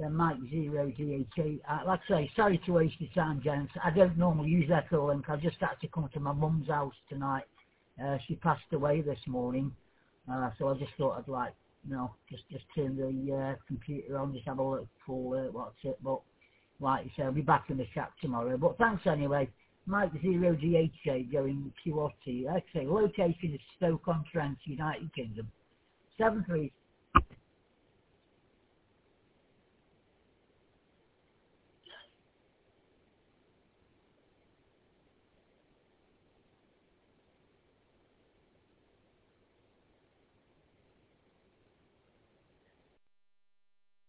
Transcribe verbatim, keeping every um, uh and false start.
Then Mike zero D H A. Uh, like I say, sorry to waste your time, gents. I don't normally use Echo Link. I just had to come to my mum's house tonight. Uh, she passed away this morning, uh, so I just thought I'd like, you know, just just turn the uh, computer on, just have a look for uh, what's it. But like you say, I'll be back in the chat tomorrow. But thanks anyway. Mike zero D H A going Q O T. Like I say, location is Stoke-on-Trent, United Kingdom. seven three